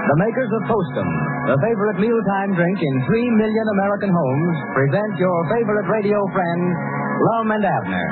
The makers of Postum, the favorite mealtime drink in 3 million American homes, present your favorite radio friends, Lum and Abner.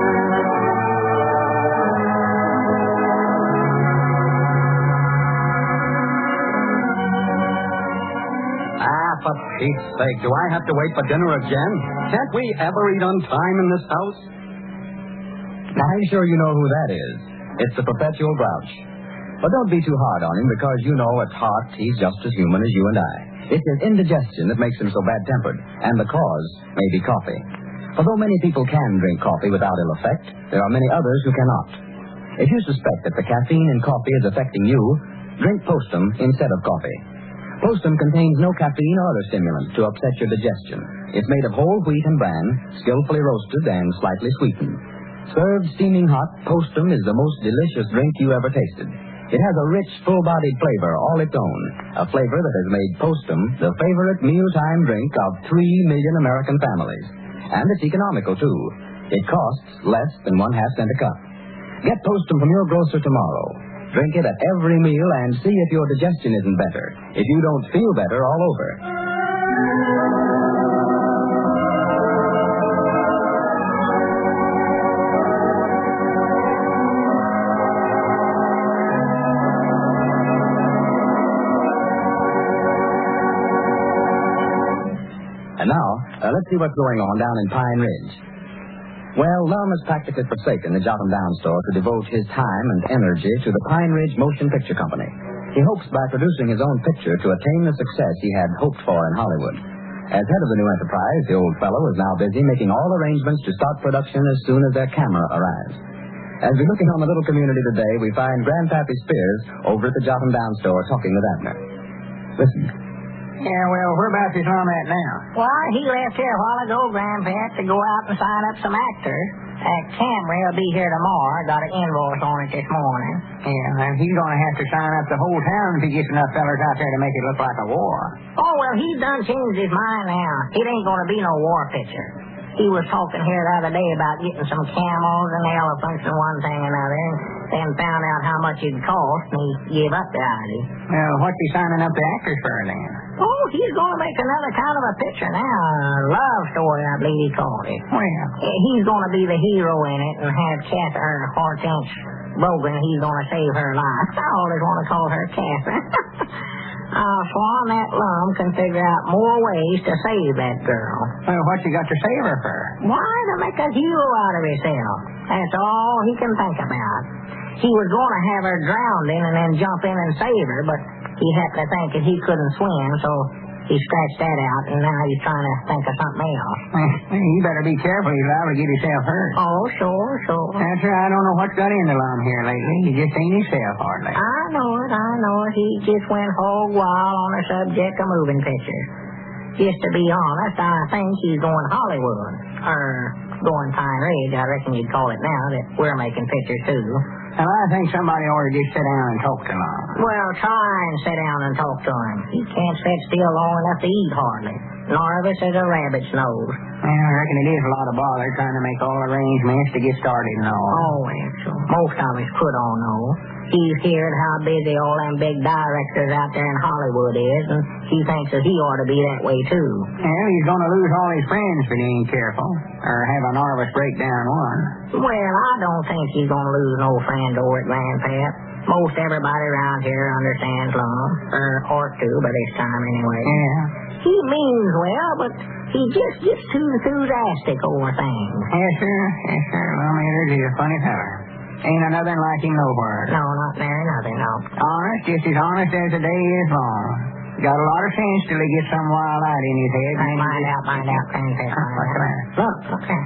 For Pete's sake, do I have to wait for dinner again? Can't we ever eat on time in this house? I'm sure you know who that is. It's the perpetual grouch. But don't be too hard on him, because you know at heart he's just as human as you and I. It's his indigestion that makes him so bad-tempered, and the cause may be coffee. For though many people can drink coffee without ill effect, there are many others who cannot. If you suspect that the caffeine in coffee is affecting you, drink Postum instead of coffee. Postum contains no caffeine or other stimulant to upset your digestion. It's made of whole wheat and bran, skillfully roasted and slightly sweetened. Served steaming hot, Postum is the most delicious drink you ever tasted. It has a rich, full-bodied flavor all its own, a flavor that has made Postum the favorite mealtime drink of 3 million American families. And it's economical, too. It costs less than 1/2 cent a cup. Get Postum from your grocer tomorrow. Drink it at every meal and see if your digestion isn't better, if you don't feel better all over. And now, let's see what's going on down in Pine Ridge. Well, Lum has practically forsaken the Jotham Down store to devote his time and energy to the Pine Ridge Motion Picture Company. He hopes by producing his own picture to attain the success he had hoped for in Hollywood. As head of the new enterprise, the old fellow is now busy making all arrangements to start production as soon as their camera arrives. As we look in on the little community today, we find Grandpappy Spears over at the Jotham Down store talking with Abner. Listen. Yeah, well, whereabouts is Lum at now? Why, he left here a while ago, Grandpap, to go out and sign up some actors. Camry will be here tomorrow. Got an invoice on it this morning. Yeah, and he's going to have to sign up the whole town if he gets enough fellers out there to make it look like a war. Oh, well, he's done changed his mind now. It ain't going to be no war picture. He was talking here the other day about getting some camels and elephants and one thing and another, and then found out how much it'd cost, and he gave up the idea. Well, what's he signing up the actors for then? Oh, he's going to make another kind of a picture now. A love story, I believe he called it. Well, he's going to be the hero in it and have Hortense Brogan. He's going to save her life. I always want to call her Catherine. Swan, that Lum can figure out more ways to save that girl. Well, what's he got to save her for? Why, to make a hero out of himself. That's all he can think about. He was going to have her drowned in and then jump in and save her, but he happened to think that he couldn't swim, so he scratched that out, and now he's trying to think of something else. You better be careful. He's liable to get himself hurt. Oh, sure. That's right. I don't know what's got into Lum here lately. He just ain't himself hardly. I know it. He just went hog wild on the subject of moving pictures. Just to be honest, I think he's going Hollywood. Or going Pine Ridge, I reckon you'd call it now, that we're making pictures, too. Well, I think somebody ought to just sit down and talk to Lum. Well, try and sit down and talk to him. He can't sit still long enough to eat hardly. Nervous as a rabbit's nose. Well, I reckon it is a lot of bother trying to make all arrangements to get started and all. Oh, well, sure. Most of us could all know. He's heard how busy all them big directors out there in Hollywood is, and he thinks that he ought to be that way, too. Well, he's going to lose all his friends if he ain't careful, or have a nervous breakdown one. Well, I don't think he's going to lose no friends over at Grandpap. Most everybody around here understands Lum, or ought to by this time anyway. Yeah. He means well, but he just gets too enthusiastic over things. Yes, sir. Lum Eaters is a funny feller. Ain't another like him nowhere. No, not nary nothing, no. Honest, just as honest as the day is long. Got a lot of sense till he gets some wild light in his head. Find out, Grandpap. What's the matter? Look, okay.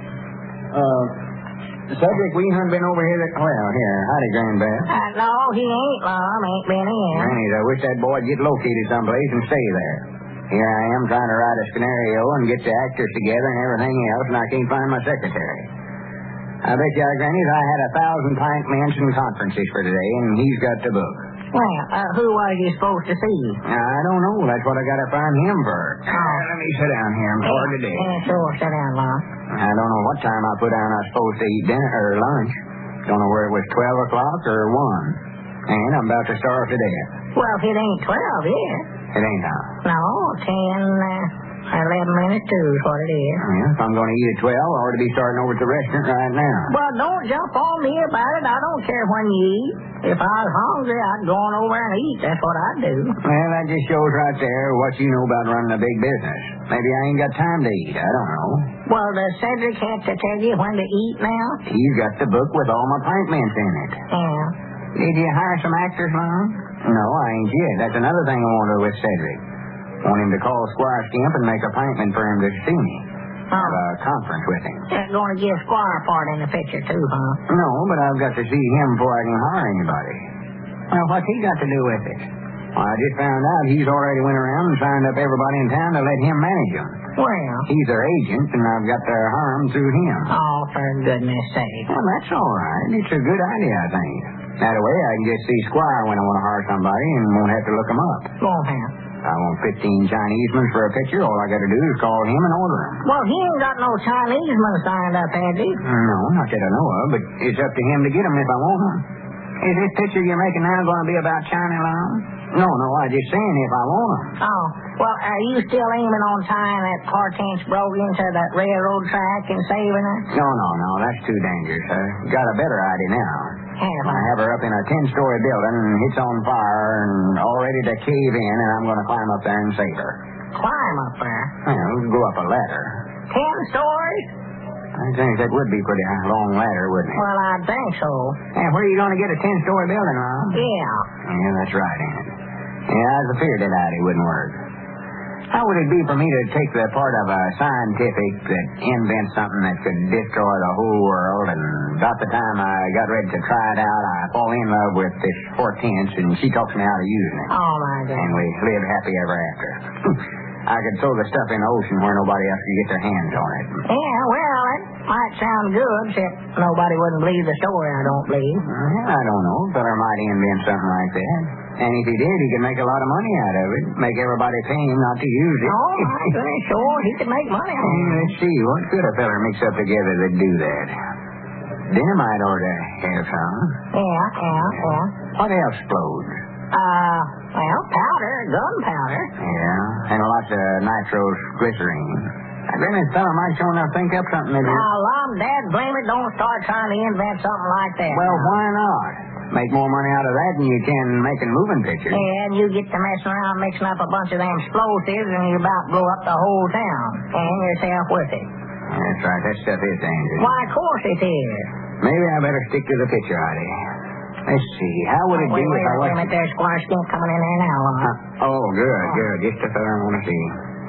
Cedric, we haven't been over here. Here. Howdy, Grandpap. No, he ain't, Lum. Ain't been in. Grannies, I wish that boy'd get located someplace and stay there. Here I am trying to write a scenario and get the actors together and everything else, and I can't find my secretary. I bet you, Grannies, I had 1,000-pint mansion conferences for today, and he's got the book. Well, who are you supposed to see? I don't know. That's what I got to find him for. Let me sit down here. I'm bored today. Yeah, sure. Sit down, Lum. I don't know what time I put down I was supposed to eat dinner or lunch. Don't know where it was 12 o'clock or 1. And I'm about to starve to death. Well, if it ain't 12 yet. It ain't how. No, 10, 11 minutes to is what it is. Yeah, if I'm going to eat at 12, I ought to be starting over at the restaurant right now. Well, don't jump on me about it. I don't care when you eat. If I was hungry, I'd go on over and eat. That's what I'd do. Well, that just shows right there what you know about running a big business. Maybe I ain't got time to eat. I don't know. Well, does Cedric have to tell you when to eat now? He's got the book with all my pint mints in it. Yeah. Did you hire some actors, Mom? No, I ain't yet. That's another thing I want to do with Cedric. Want him to call Squire Skimp and make appointment for him to see me. Have a conference with him. You're going to give Squire part in the picture, too, huh? No, but I've got to see him before I can hire anybody. Well, what's he got to do with it? Well, I just found out he's already went around and signed up everybody in town to let him manage them. Well. He's their agent, and I've got to hire him through him. Oh, for goodness sake. Well, that's all right. It's a good idea, I think. That way I can just see Squire when I want to hire somebody and won't have to look him up. Won't have. I want 15 Chinesemen for a picture. All I got to do is call him and order him. Well, he ain't got no Chinesemen signed up, has he? No, not that I know of, but it's up to him to get them if I want them. Is this picture you're making now going to be about China Long? No, I just saying if I want them. Oh, well, are you still aiming on tying that Hortense Brogan to that railroad track and saving her? No, that's too dangerous, sir. Got a better idea now. I have her up in a 10-story building, and it's on fire, and all ready to cave in, and I'm going to climb up there and save her. Climb up there? Well, go up a ladder. 10 stories? I think that would be a pretty long ladder, wouldn't it? Well, I think so. Hey, where are you going to get a 10-story building, Mom? Yeah. Yeah, that's right, ain't it? Yeah, I was afraid that idea wouldn't work. How would it be for me to take the part of a scientific that invents something that could destroy the whole world, and about the time I got ready to try it out, I fall in love with this Hortense, and she taught me how to use it. Oh, my God. And we live happy ever after. I could throw the stuff in the ocean where nobody else could get their hands on it. Yeah, well, it might sound good, except nobody wouldn't believe the story, I don't believe. I don't know. Feller might invent something like that. And if he did, he could make a lot of money out of it. Make everybody pay him not to use it. Oh, my goodness, sure, he could make money on it. Let's see, what could a feller mix up together that'd do that? Dynamite ought to have some. Yeah. What else explodes? Well, powder, gunpowder. Yeah, and lots of nitroglycerine. I reckon this feller might sure enough think up something that... Now, Lom, Dad, blame it, don't start trying to invent something like that. Well, why not? Make more money out of that than you can making moving pictures. Yeah, and you get to messing around mixing up a bunch of them explosives, and you about blow up the whole town. And yourself with it. That's right, that stuff is dangerous. Why, of course it is. Maybe I better stick to the picture, Heidi. Let's see, how would it be if I was... Wait a minute, there's Squire Skimp coming in there now, Lom. Oh, good. Just the feller I want to see.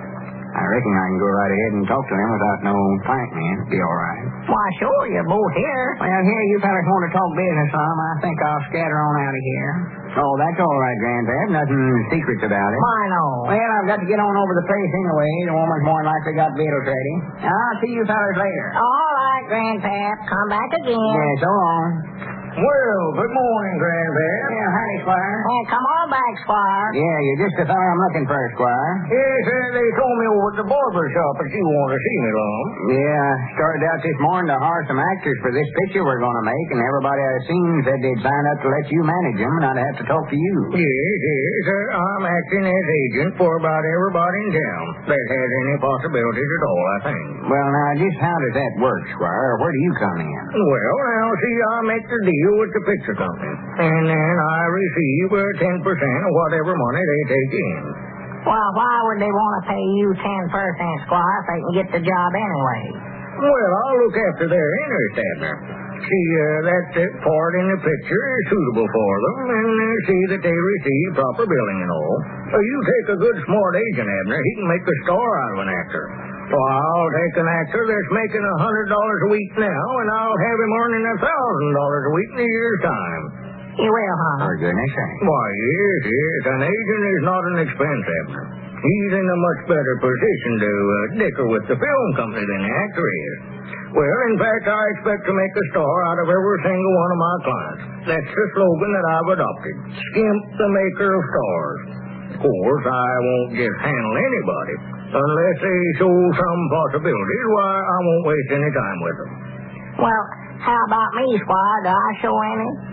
I reckon I can go right ahead and talk to him without no pint man. Be all right. Why, sure, you're both here. Well, here, you fellas want to talk business, Mom. I think I'll scatter on out of here. Oh, that's all right, Granddad. Nothing secrets about it. Why, no? Well, I've got to get on over the place anyway. The woman's more than likely got victuals ready. I'll see you fellas later. All right, Grandpap. Come back again. Yeah, so long. Well, good morning, Granddad. Yeah, howdy, Squire. Hey, come on back, Squire. Yeah, you're just the fellow I'm looking for, Squire. Yes, they told me over at the barber shop that you want to see me, Lum. Yeah, I started out this morning to hire some actors for this picture we're going to make, and everybody I've seen said they'd sign up to let you manage them, and I'd have to talk to you. Yes, I'm acting as agent for about everybody in town that has any possibilities at all, I think. Well, now, just how does that work, Squire? Where do you come in? Well, now, see, I make the deal with the picture company, and then I receive 10% of whatever money they take in. Well, why would they want to pay you 10%, Squire, if they can get the job anyway? Well, I'll look after their interest, Abner. See that part in the picture is suitable for them, and see that they receive proper billing and all. You take a good, smart agent, Abner, he can make a star out of an actor. So I'll take an actor that's making $100 a week now, and I'll have him earning $1,000 a week in a year's time. You will, huh? For goodness sake. Why, yes. An agent is not an expense, Abner. He's in a much better position to dicker with the film company than the actor is. Well, in fact, I expect to make a star out of every single one of my clients. That's the slogan that I've adopted. Skimp, the maker of stars. Of course, I won't just handle anybody. Unless they show some possibilities, why, I won't waste any time with them. Well, how about me, Squire? Do I show any?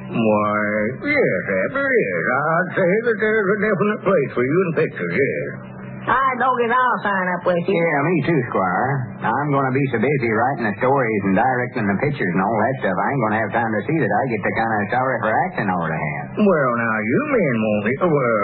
Why, yes, Abner, yes. I'd say that there's a definite place for you in pictures, yes. All right, Bogus, I'll sign up with you. Yeah, me too, Squire. I'm going to be so busy writing the stories and directing the pictures and all that stuff, I ain't going to have time to see that I get the kind of salary for acting over to have. Well, now, you men won't be...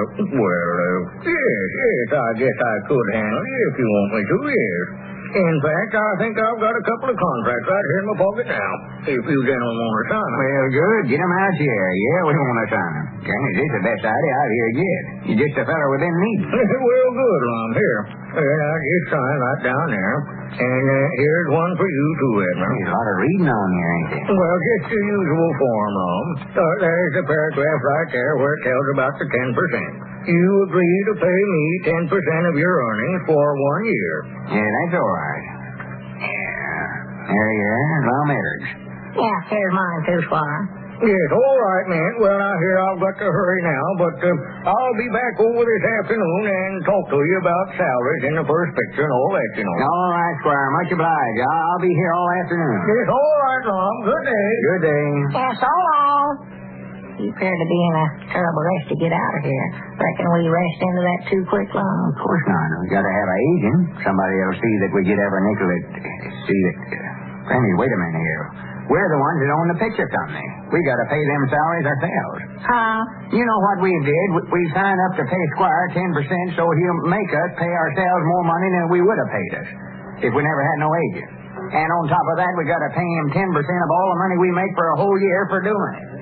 yes, I guess I could handle it if you want me to, yes. In fact, I think I've got a couple of contracts right here in my pocket now, if you gentlemen want to sign them. Well, good. Get 'em out here. Yeah, we want to sign 'em. Granny, this is the best idea I've heard yet. You're just a fellow within needing. Well, good, Ron. Here. I just sign right down there. And here's one for you, too, Edna. There's a lot of reading on here, ain't there? Well, just the usual form, Ron. There's the paragraph right there where it tells about the 10%. You agree to pay me 10% of your earnings for 1 year. Yeah, that's all right. Yeah. There you are. Well, marriage. Yeah, here's mine too, Squire. Yes, all right, man. Well, I hear I've got to hurry now, but I'll be back over this afternoon and talk to you about salaries in the first picture and all that, you know. All right, Squire. Much obliged. I'll be here all afternoon. Yes, all right, Ron. Good day. Good day. Yeah, so long. You appear to be in a terrible rush to get out of here. Reckon we rest into that too quick, Lon? Of course not. We got to have an agent. Somebody that'll see that we get every nickel that... See that... Granny, wait a minute here. We're the ones that own the picture company. We got to pay them salaries ourselves. Huh? You know what we did? We signed up to pay Squire 10% so he'll make us pay ourselves more money than we would have paid us if we never had no agent. And on top of that, we got to pay him 10% of all the money we make for a whole year for doing it.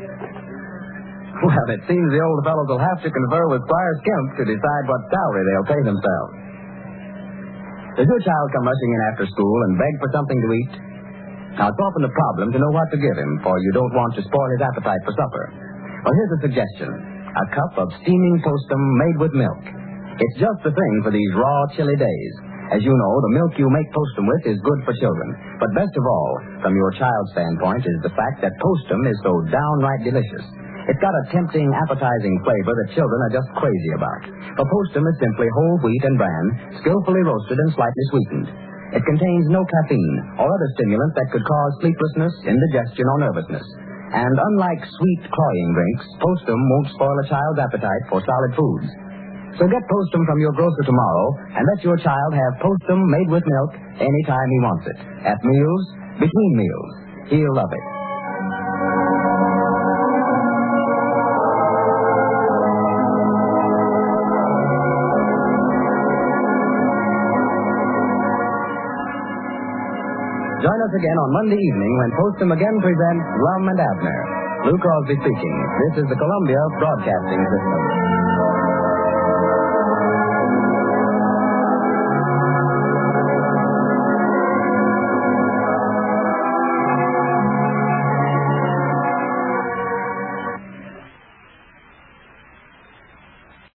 Well, it seems the old fellows will have to confer with Squire Skimp to decide what salary they'll pay themselves. Does your child come rushing in after school and beg for something to eat? Now, it's often a problem to know what to give him, for you don't want to spoil his appetite for supper. Well, here's a suggestion. A cup of steaming postum made with milk. It's just the thing for these raw, chilly days. As you know, the milk you make postum with is good for children. But best of all, from your child's standpoint, is the fact that postum is so downright delicious. It's got a tempting, appetizing flavor that children are just crazy about. For postum is simply whole wheat and bran, skillfully roasted and slightly sweetened. It contains no caffeine or other stimulant that could cause sleeplessness, indigestion, or nervousness. And unlike sweet, cloying drinks, postum won't spoil a child's appetite for solid foods. So get postum from your grocer tomorrow and let your child have postum made with milk anytime he wants it. At meals, between meals. He'll love it. Join us again on Monday evening when Postum again presents Lum and Abner. Lou Crosby speaking. This is the Columbia Broadcasting System.